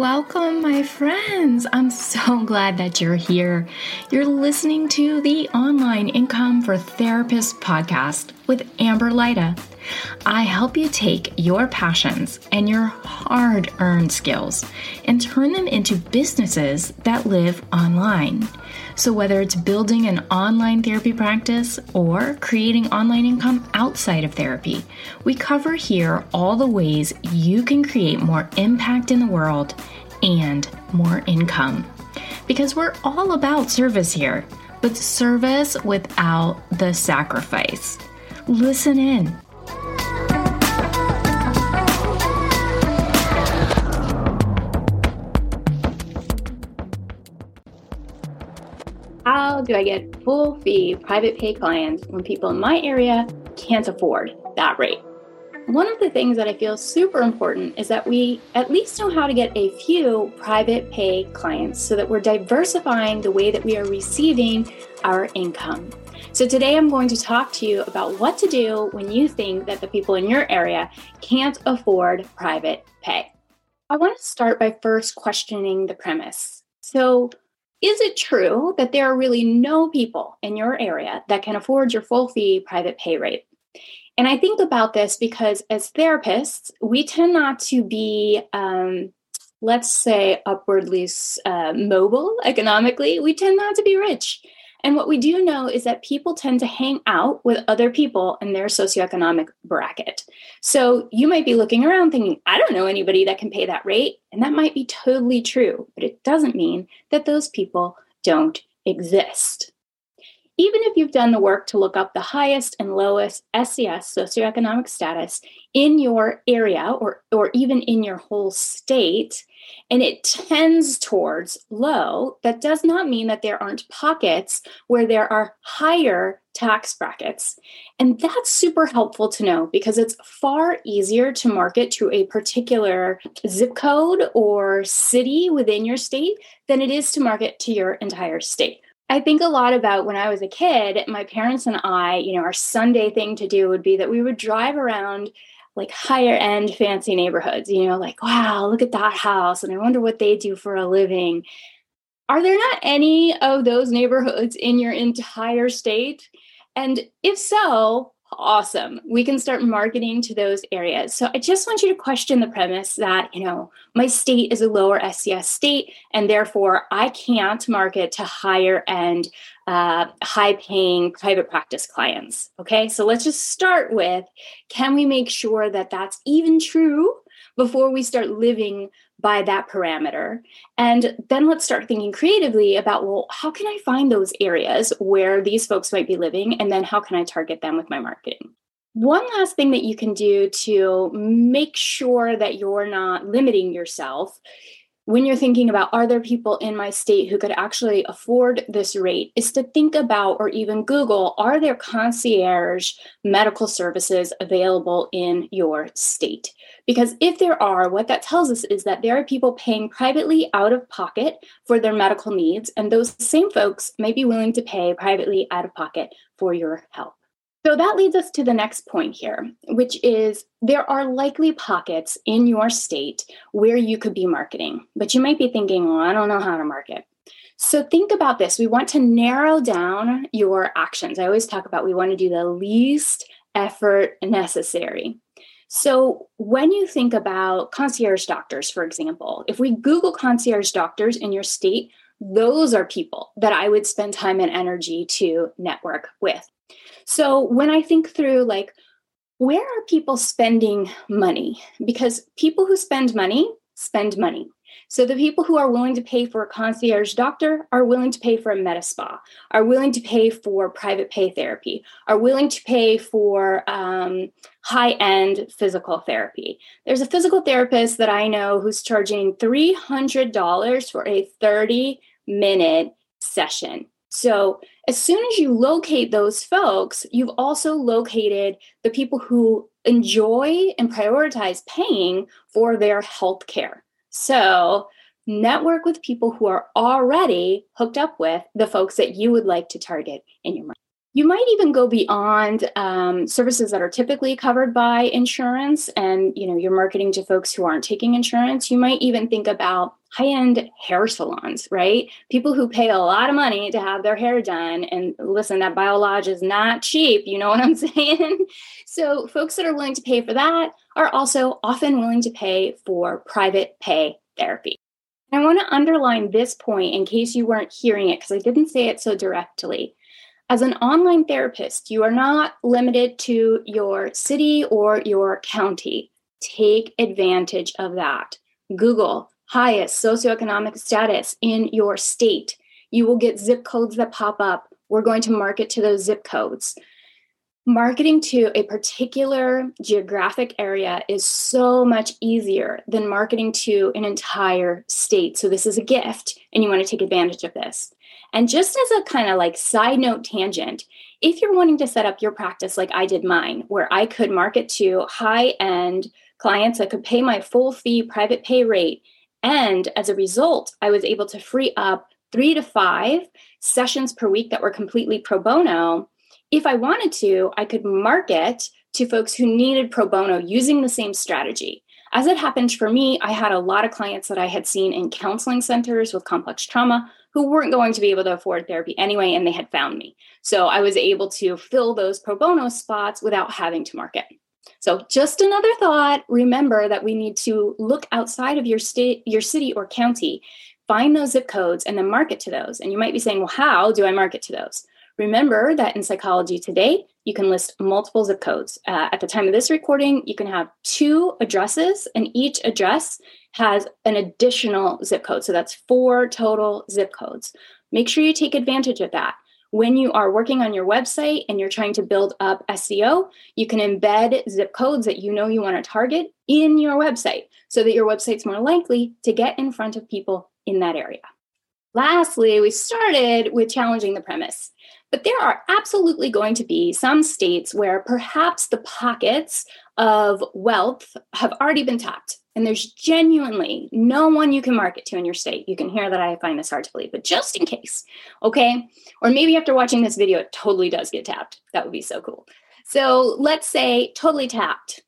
Welcome, my friends. I'm so glad that you're here. You're listening to the Online Income for Therapists podcast with Amber Lyda. I help you take your passions and your hard-earned skills and turn them into businesses that live online. So whether it's building an online therapy practice or creating online income outside of therapy, we cover here all the ways you can create more impact in the world and more income. Because we're all about service here, but service without the sacrifice. Listen in. How do I get full fee private pay clients when people in my area can't afford that rate? One of the things that I feel super important is that we at least know how to get a few private pay clients so that we're diversifying the way that we are receiving our income. So today I'm going to talk to you about what to do when you think that the people in your area can't afford private pay. I want to start by first questioning the premise. So, is it true that there are really no people in your area that can afford your full fee private pay rate? And I think about this because as therapists, we tend not to be, let's say, upwardly mobile economically. We tend not to be rich. And what we do know is that people tend to hang out with other people in their socioeconomic bracket. So you might be looking around thinking, I don't know anybody that can pay that rate. And that might be totally true, but it doesn't mean that those people don't exist. Even if you've done the work to look up the highest and lowest SES, socioeconomic status, in your area or even in your whole state, and it tends towards low, that does not mean that there aren't pockets where there are higher tax brackets. And that's super helpful to know because it's far easier to market to a particular zip code or city within your state than it is to market to your entire state. I think a lot about when I was a kid, my parents and I, our Sunday thing to do would be that we would drive around like higher end fancy neighborhoods, like, wow, look at that house. And I wonder what they do for a living. Are there not any of those neighborhoods in your entire state? And if so, awesome. We can start marketing to those areas. So I just want you to question the premise that, my state is a lower SES state, and therefore I can't market to higher end, high paying private practice clients. Okay. So let's just start with, can we make sure that that's even true before we start living by that parameter? And then let's start thinking creatively about, well, how can I find those areas where these folks might be living? And then how can I target them with my marketing? One last thing that you can do to make sure that you're not limiting yourself when you're thinking about, are there people in my state who could actually afford this rate, is to think about or even Google, are there concierge medical services available in your state? Because if there are, what that tells us is that there are people paying privately out of pocket for their medical needs, and those same folks may be willing to pay privately out of pocket for your help. So that leads us to the next point here, which is there are likely pockets in your state where you could be marketing, but you might be thinking, well, I don't know how to market. So think about this. We want to narrow down your actions. I always talk about we want to do the least effort necessary. So when you think about concierge doctors, for example, if we Google concierge doctors in your state, those are people that I would spend time and energy to network with. So when I think through, where are people spending money? Because people who spend money spend money. So the people who are willing to pay for a concierge doctor are willing to pay for a med spa, are willing to pay for private pay therapy, are willing to pay for high-end physical therapy. There's a physical therapist that I know who's charging $300 for a 30-minute session. So as soon as you locate those folks, you've also located the people who enjoy and prioritize paying for their health care. So network with people who are already hooked up with the folks that you would like to target in your market. You might even go beyond services that are typically covered by insurance, and you're marketing to folks who aren't taking insurance. You might even think about high-end hair salons, right? People who pay a lot of money to have their hair done. And listen, that BioLodge is not cheap. You know what I'm saying? So folks that are willing to pay for that are also often willing to pay for private pay therapy. I want to underline this point in case you weren't hearing it, because I didn't say it so directly. As an online therapist, you are not limited to your city or your county. Take advantage of that. Google highest socioeconomic status in your state. You will get zip codes that pop up. We're going to market to those zip codes. Marketing to a particular geographic area is so much easier than marketing to an entire state. So this is a gift, and you want to take advantage of this. And just as a kind of like side note tangent, if you're wanting to set up your practice like I did mine, where I could market to high-end clients that could pay my full fee private pay rate, and as a result, I was able to free up 3 to 5 sessions per week that were completely pro bono. If I wanted to, I could market to folks who needed pro bono using the same strategy. As it happened for me, I had a lot of clients that I had seen in counseling centers with complex trauma who weren't going to be able to afford therapy anyway, and they had found me. So I was able to fill those pro bono spots without having to market. So just another thought, remember that we need to look outside of your state, your city or county, find those zip codes and then market to those. And you might be saying, well, how do I market to those? Remember that in Psychology Today, you can list multiple zip codes. At the time of this recording, you can have 2 addresses, and each address has an additional zip code. So that's 4 total zip codes. Make sure you take advantage of that. When you are working on your website and you're trying to build up SEO, you can embed zip codes that you know you want to target in your website so that your website's more likely to get in front of people in that area. Lastly, we started with challenging the premise. But there are absolutely going to be some states where perhaps the pockets of wealth have already been tapped, and there's genuinely no one you can market to in your state. You can hear that I find this hard to believe, but just in case, okay? Or maybe after watching this video, it totally does get tapped. That would be so cool. So let's say totally tapped.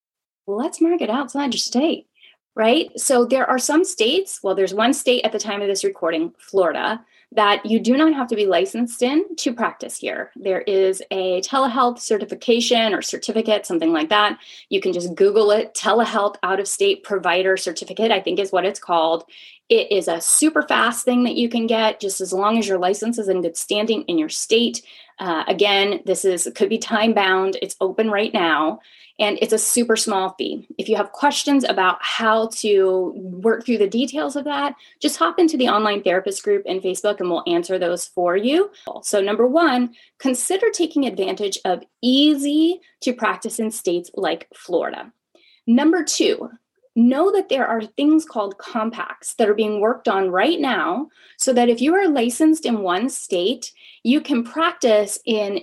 Let's market outside your state, right? So there are some states, well, there's one state at the time of this recording, Florida, that you do not have to be licensed in to practice here. There is a telehealth certification or certificate, something like that. You can just Google it, telehealth out-of-state provider certificate, I think is what it's called. It is a super fast thing that you can get just as long as your license is in good standing in your state. Again, could be time bound. It's open right now. And it's a super small fee. If you have questions about how to work through the details of that, just hop into the online therapist group in Facebook and we'll answer those for you. So number 1, consider taking advantage of easy to practice in states like Florida. Number 2, know that there are things called compacts that are being worked on right now so that if you are licensed in one state, you can practice in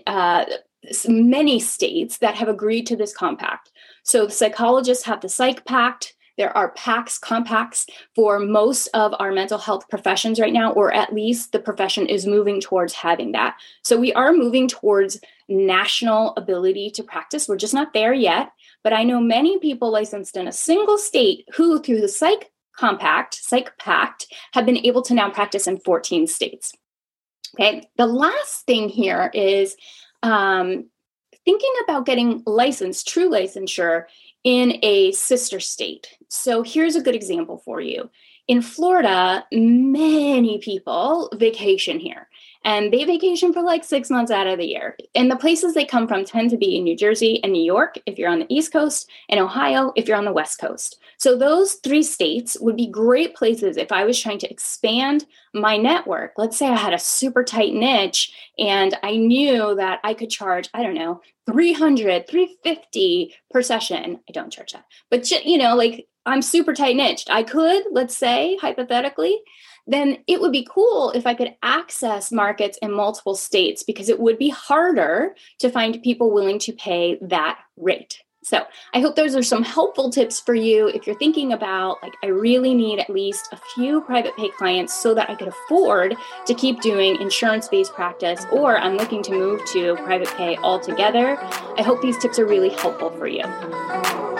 many states that have agreed to this compact. So the psychologists have the Psych Pact. There are compacts for most of our mental health professions right now, or at least the profession is moving towards having that. So we are moving towards national ability to practice. We're just not there yet. But I know many people licensed in a single state who, through the Psych Pact, have been able to now practice in 14 states. Okay. The last thing here is thinking about getting licensed, true licensure in a sister state. So here's a good example for you. In Florida, many people vacation here, and they vacation for like 6 months out of the year. And the places they come from tend to be in New Jersey and New York, if you're on the East Coast, and Ohio, if you're on the West Coast. So those 3 states would be great places if I was trying to expand my network. Let's say I had a super tight niche and I knew that I could charge, I don't know, $300, $350 per session. I don't charge that, but like I'm super tight niched. I could, let's say, hypothetically, then it would be cool if I could access markets in multiple states because it would be harder to find people willing to pay that rate. So I hope those are some helpful tips for you if you're thinking about, like, I really need at least a few private pay clients so that I could afford to keep doing insurance-based practice, or I'm looking to move to private pay altogether. I hope these tips are really helpful for you.